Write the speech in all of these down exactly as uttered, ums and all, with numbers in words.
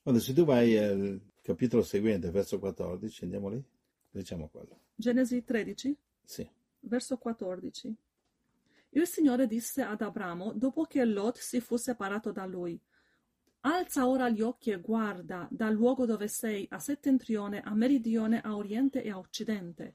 Quando se tu vai al capitolo seguente, verso quattordici, andiamo lì? Diciamo quello. Genesi tredici, Sì. verso quattordici. Il Signore disse ad Abramo, dopo che Lot si fu separato da lui: Alza ora gli occhi e guarda dal luogo dove sei, a settentrione, a meridione, a oriente e a occidente.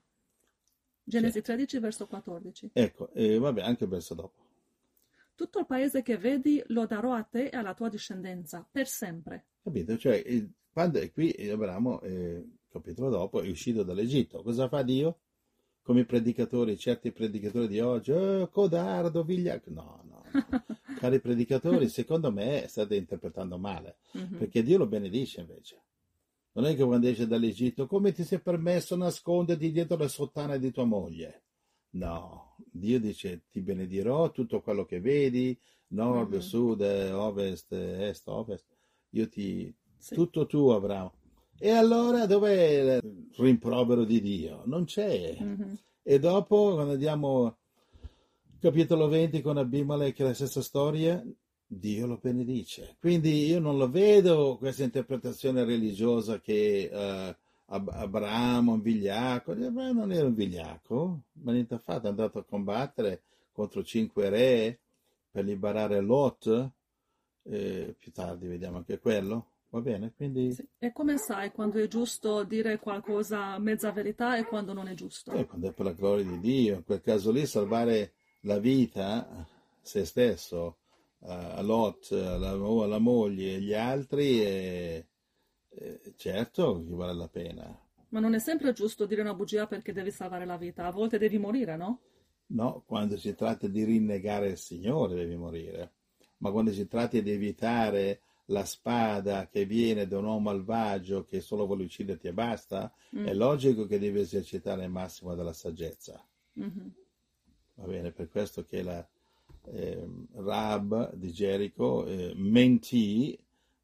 Sì. Genesi tredici, verso quattordici. Ecco, e vabbè, anche il verso dopo. Tutto il paese che vedi lo darò a te e alla tua discendenza, per sempre. Capito? Cioè, il- quando è qui Abramo, eh, capitolo dopo, è uscito dall'Egitto. Cosa fa Dio? Come i predicatori, certi predicatori di oggi, oh, codardo, vigliacco. No, no, no. Cari predicatori, secondo me state interpretando male, Mhm. perché Dio lo benedice invece. Non è che quando esce dall'Egitto, come ti sei permesso nasconderti dietro la sottana di tua moglie? No, Dio dice, ti benedirò tutto quello che vedi, nord, Mhm. sud, ovest, est, ovest. Io ti... Sì. tutto tu avrà. E allora dov'è il rimprovero di Dio? Non c'è. Mhm. E dopo, quando andiamo capitolo venti con Abimelech, è la stessa storia, Dio lo benedice. Quindi io non lo vedo questa interpretazione religiosa che eh, Ab- Abramo è un vigliacco. Abramo non era un vigliacco, ma niente affatto, è andato a combattere contro cinque re per liberare Lot. Eh, più tardi vediamo anche quello. Va bene, quindi Sì. E come sai quando è giusto dire qualcosa mezza verità e quando non è giusto? eh, quando è per la gloria di Dio, in quel caso lì salvare la vita, se stesso, eh, a Lot, alla, alla moglie e gli altri, eh, eh, certo che vale la pena. Ma non è sempre giusto dire una bugia perché devi salvare la vita. A volte devi morire, no? No, quando si tratta di rinnegare il Signore devi morire, ma quando si tratta di evitare la spada che viene da un uomo malvagio che solo vuole ucciderti e basta, è Mm. logico che devi esercitare il massimo della saggezza. Mhm. Va bene, per questo che la eh, Rab di Gerico eh, mentì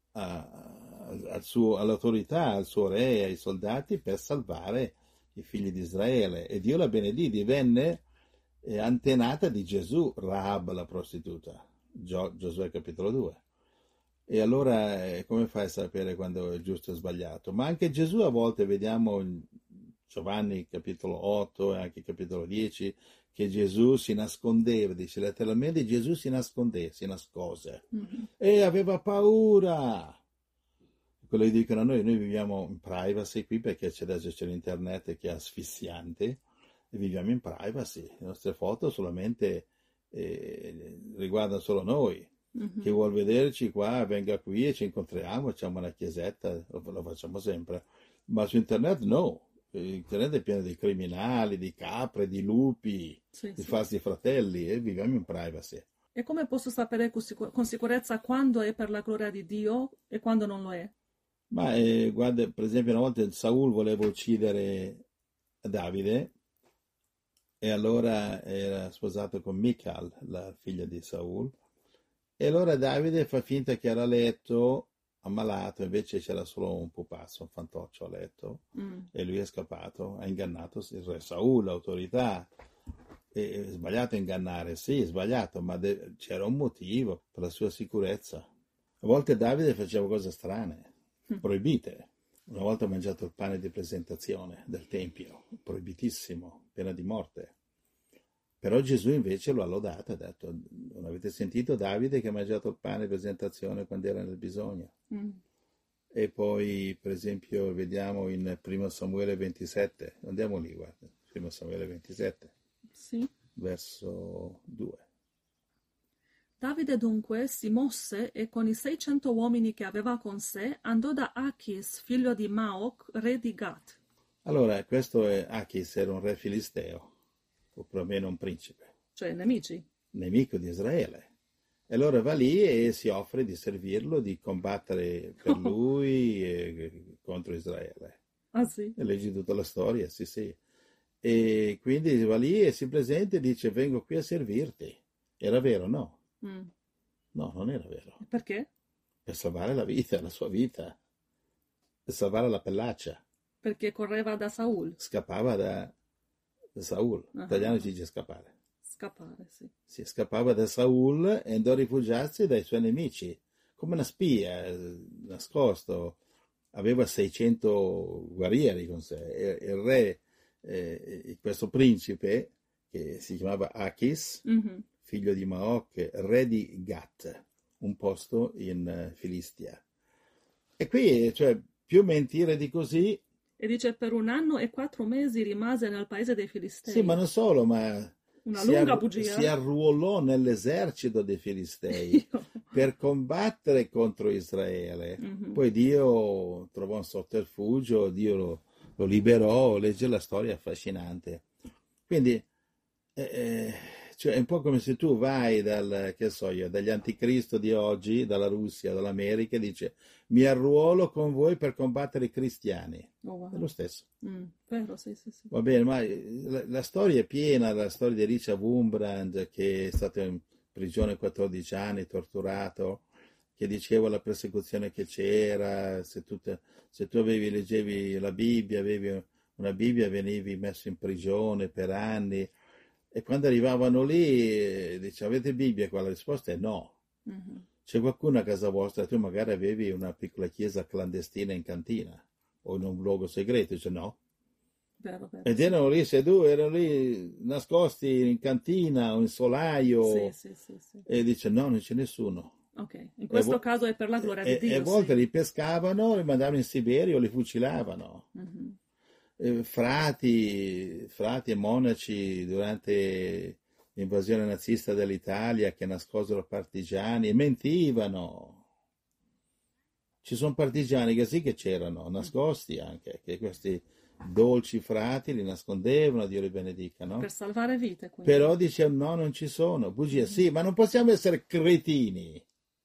a- al suo- all'autorità, al suo re, ai soldati per salvare i figli di Israele. E Dio la benedì, divenne eh, antenata di Gesù, Rahab la prostituta, Gio- Giosuè capitolo due. E allora eh, come fai a sapere quando è giusto e sbagliato? Ma anche Gesù a volte vediamo in Giovanni capitolo otto e anche capitolo dieci che Gesù si nascondeva, dice letteralmente Gesù si nascondeva, si nascose Mhm. e aveva paura. Quello che dicono a noi, noi viviamo in privacy qui perché c'è adesso c'è l'internet che è asfissiante e viviamo in privacy, le nostre foto solamente eh, riguardano solo noi. Chi Mhm. vuol vederci qua venga qui e ci incontriamo, facciamo una chiesetta, lo, lo facciamo sempre, ma su internet no. Internet è pieno di criminali, di capre, di lupi, Sì, di sì. falsi fratelli e viviamo in privacy. E come posso sapere con sicur- con sicurezza quando è per la gloria di Dio e quando non lo è? Ma eh, guarda, per esempio, una volta Saul voleva uccidere Davide e allora era sposato con Michal, la figlia di Saul, e allora Davide fa finta che era a letto, ammalato, invece c'era solo un pupazzo, un fantoccio a letto, Mm. e lui è scappato, ha ingannato il re Saul, l'autorità. È sbagliato ingannare, sì, è sbagliato, ma de- c'era un motivo per la sua sicurezza. A volte Davide faceva cose strane, proibite. Una volta ha mangiato il pane di presentazione del Tempio, proibitissimo, pena di morte. Però Gesù invece lo ha lodato, ha detto, non avete sentito Davide che ha mangiato il pane di presentazione quando era nel bisogno? Mm. E poi, per esempio, vediamo in primo Samuele ventisette, andiamo lì, guarda, primo Samuele ventisette, Sì. verso due. Davide dunque si mosse e con i seicento uomini che aveva con sé andò da Achis, figlio di Maoc, re di Gat. Allora, questo è Achis, era un re filisteo, o perlomeno un principe, Cioè nemici. nemico di Israele. E allora va lì e si offre di servirlo, di combattere per lui e contro Israele. Ah sì? E leggi tutta la storia, sì, sì. E quindi va lì e si presenta e dice: Vengo qui a servirti. Era vero? No, Mm. no, non era vero. Perché? Per salvare la vita, la sua vita, per salvare la pellaccia. Perché correva da Saul. Scappava da, da Saul. In Ah, italiano ah. si dice scappare. Scappare, sì. Si scappava da Saul e andò a rifugiarsi dai suoi nemici. come una spia, eh, nascosto, aveva seicento guerrieri con sé. E il re, eh, questo principe, che si chiamava Achis, Mhm. figlio di Maoc, re di Gat, un posto in eh, Filistia. E qui, cioè, più mentire di così, E dice per un anno e quattro mesi rimase nel paese dei Filistei. sì, ma non solo, ma Una si, lunga arru- bugia. si arruolò nell'esercito dei Filistei Io. per combattere contro Israele. Mhm. Poi Dio trovò un sotterfugio, Dio lo, lo liberò, legge la storia affascinante. Quindi, eh, eh, cioè, è un po' come se tu vai dal, che so io, dagli anticristo di oggi, dalla Russia, dall'America, e dice mi arruolo con voi per combattere i cristiani. Oh, wow. È lo stesso. Mm, vero, sì, sì, sì. Va bene, ma la, la storia è piena, la storia di Richard Wurmbrand, che è stato in prigione quattordici anni, torturato, che diceva la persecuzione che c'era, se tu, te- se tu avevi, leggevi la Bibbia, avevi una Bibbia, venivi messo in prigione per anni, e quando arrivavano lì, eh, dice, avete Bibbia qua? La risposta è no. Mhm. C'è qualcuno a casa vostra, tu magari avevi una piccola chiesa clandestina in cantina, o in un luogo segreto, dice no. Vero, vero. Ed Sì. erano lì seduti, erano lì nascosti in cantina o in solaio, Sì, sì, sì, sì. e dice no, non c'è nessuno. Ok, in questo vo- caso è per la gloria E, di Dio. e a volte sì. li pescavano, li mandavano in Siberia o li fucilavano. Mhm. Eh, frati, frati e monaci durante l'invasione nazista dell'Italia che nascosero partigiani e mentivano. Ci sono partigiani che sì che c'erano, nascosti anche, che questi dolci frati li nascondevano, Dio li benedica, no? Per salvare vite, quindi. Però dicevano no, non ci sono, bugia, sì, ma non possiamo essere cretini.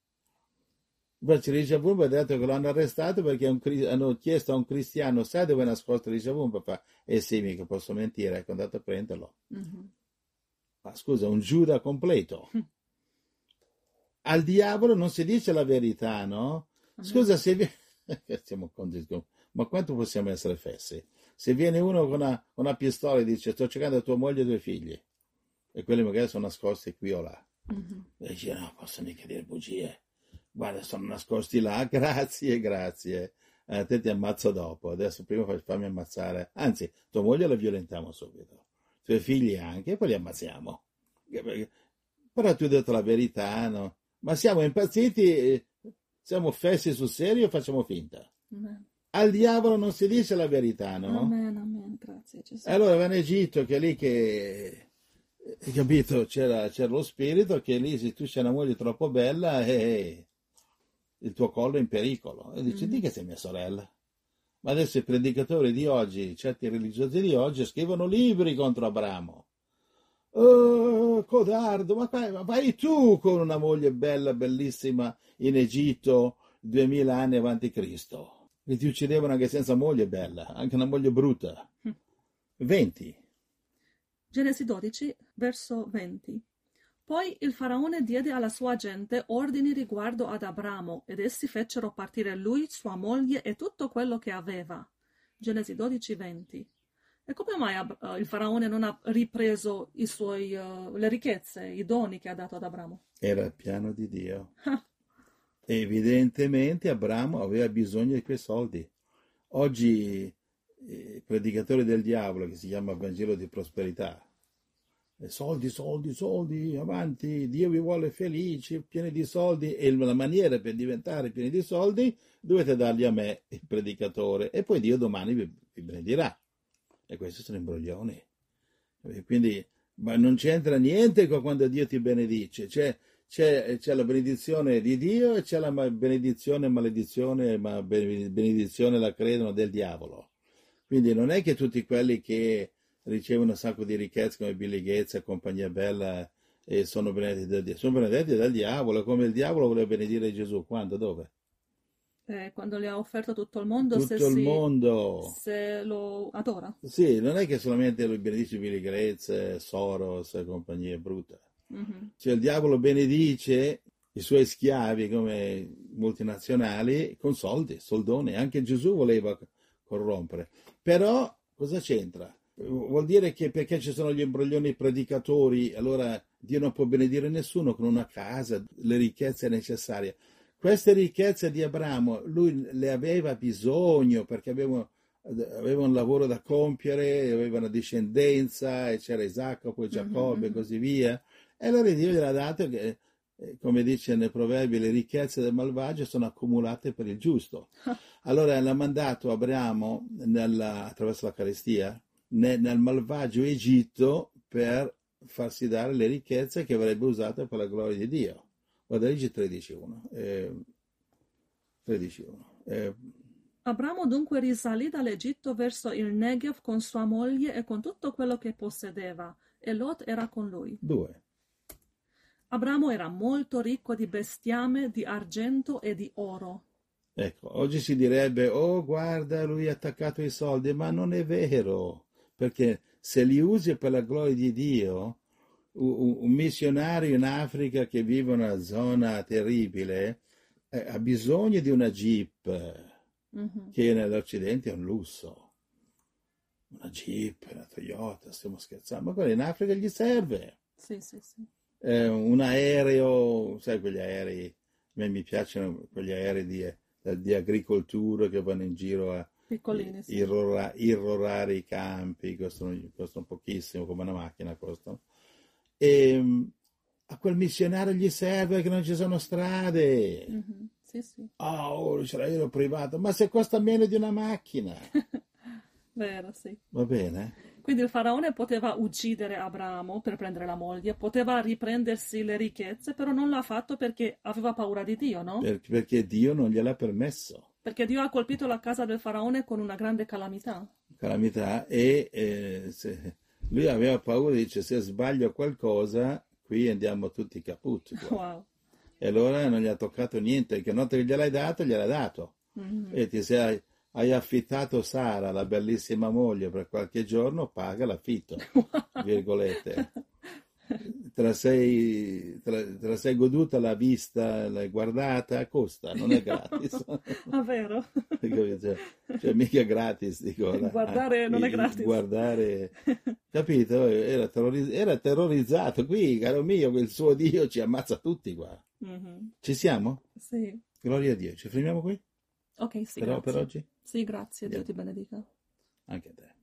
Invece Richard Wurmbrand ha detto che l'hanno arrestato perché un cri- hanno chiesto a un cristiano, sai dove è nascosto Richard Wurmbrand? Fa, eh sì, mica posso mentire, ecco, andate a prenderlo. Mhm. Ma scusa, un Giuda completo. Al diavolo non si dice la verità, no? Scusa, se viene... Siamo contenti, ma quanto possiamo essere fessi? Se viene uno con una, con una pistola e dice sto cercando tua moglie e due figli, e quelli magari sono nascosti qui o là, Mhm. e dice no, posso mica dire bugie, guarda, sono nascosti là, grazie, grazie, eh, te ti ammazzo dopo, adesso prima fai- fammi ammazzare, anzi, tua moglie la violentiamo subito, i tuoi figli anche, e poi li ammazziamo. Però tu hai detto la verità, no? Ma siamo impazziti, eh, siamo fessi sul serio e facciamo finta. Amen. Al diavolo non si dice la verità, no? Amen, amen, grazie Gesù. E allora va in Egitto, che è lì che, hai capito, c'era, c'era lo spirito, che lì se tu c'è una moglie troppo bella, eh, il tuo collo è in pericolo. E dici, Mhm. di che sei mia sorella? Ma adesso i predicatori di oggi, certi religiosi di oggi, scrivono libri contro Abramo. Oh, codardo, ma vai, ma vai tu con una moglie bella, bellissima in Egitto duemila anni avanti Cristo. E ti uccidevano anche senza moglie bella, anche una moglie brutta. venti. Genesi dodici, verso venti. Poi il faraone diede alla sua gente ordini riguardo ad Abramo, ed essi fecero partire lui, sua moglie e tutto quello che aveva. Genesi dodici, venti. E come mai Ab- eh, il faraone non ha ripreso i suoi, eh, le ricchezze, i doni che ha dato ad Abramo? Era il piano di Dio. Ah, Evidentemente Abramo aveva bisogno di quei soldi. Oggi eh, i predicatori del diavolo, che si chiama Vangelo di prosperità, eh, soldi, soldi, soldi, avanti, Dio vi vuole felici, pieni di soldi, e la maniera per diventare pieni di soldi dovete darli a me, il predicatore, e poi Dio domani vi, vi benedirà. E questi sono imbroglioni. E quindi, ma non c'entra niente con quando Dio ti benedice, c'è, c'è, c'è la benedizione di Dio e c'è la ma- benedizione e maledizione, ma be- benedizione la credono del diavolo. Quindi non è che tutti quelli che ricevono un sacco di ricchezze come Billy Gates e compagnia bella e sono benedetti da Dio, sono benedetti dal diavolo, come il diavolo vuole benedire Gesù, quando, dove? eh, quando le ha offerto tutto il mondo, se, Tutto il si- mondo. se lo adora. Sì, non è che solamente lui benedice Billy Gates, Soros e compagnie brutte. Mhm. Cioè il diavolo benedice i suoi schiavi come multinazionali con soldi, soldoni. Anche Gesù voleva corrompere. Però cosa c'entra? Vuol dire che perché ci sono gli imbroglioni predicatori, allora Dio non può benedire nessuno con una casa, le ricchezze necessarie. queste ricchezze di Abramo, lui le aveva bisogno perché aveva, aveva un lavoro da compiere, aveva una discendenza, e c'era Isacco, poi Giacobbe e Mhm, così via. E allora Dio gliel'ha dato che, eh, come dice nei proverbi, le ricchezze del malvagio sono accumulate per il giusto. Allora l'ha mandato Abramo nella- attraverso la carestia nel, nel malvagio Egitto per farsi dare le ricchezze che avrebbe usato per la gloria di Dio. Guarda, leggi tredici uno. Eh, tredici uno. Eh, Abramo dunque risalì dall'Egitto verso il Negev con sua moglie e con tutto quello che possedeva, e Lot era con lui. due. Abramo era molto ricco di bestiame, di argento e di oro. Ecco, oggi si direbbe, oh guarda, lui ha attaccato i soldi, ma non è vero, perché se li usi per la gloria di Dio, un, un missionario in Africa che vive in una zona terribile, eh, ha bisogno di una Jeep, Mhm. che nell'Occidente è un lusso. Una Jeep, una Toyota, stiamo scherzando, ma quello in Africa gli serve. Sì, sì, sì. Eh, un aereo, sai quegli aerei, a me mi piacciono quegli aerei di, di agricoltura che vanno in giro a Piccolini, sì. irrora- irrorare i campi, costano, costano pochissimo, come una macchina costano. E mh, a quel missionario gli serve che non ci sono strade. Mhm. Sì, sì. Ah, oh, c'è l'aereo privato, ma se costa meno di una macchina, Vero, sì. va bene? Quindi il faraone poteva uccidere Abramo per prendere la moglie, poteva riprendersi le ricchezze, però non l'ha fatto perché aveva paura di Dio, no? Per- perché Dio non gliel'ha permesso. Perché Dio ha colpito la casa del faraone con una grande calamità. Calamità e eh, se- lui aveva paura, dice se sbaglio qualcosa qui andiamo tutti caput qua. Wow. E allora non gli ha toccato niente, che notte che gliel'hai dato, gliel'ha dato. Mhm. E ti sei, hai affittato Sara, la bellissima moglie, per qualche giorno, paga l'affitto, virgolette. Te la sei, te la, te la sei goduta, l'ha vista, l'hai guardata, costa, non è gratis. Ah, vero? Cioè, cioè, mica gratis, dico. la- Guardare non è il- gratis. Guardare, capito? Era, terroriz- era terrorizzato. Qui, caro mio, il suo Dio ci ammazza tutti qua. Mhm. Ci siamo? Sì. Gloria a Dio. Ci fermiamo qui? Ok, sì, Per, per grazie. oggi? Sì, grazie. Dio Andiamo. ti benedica. Anche a te.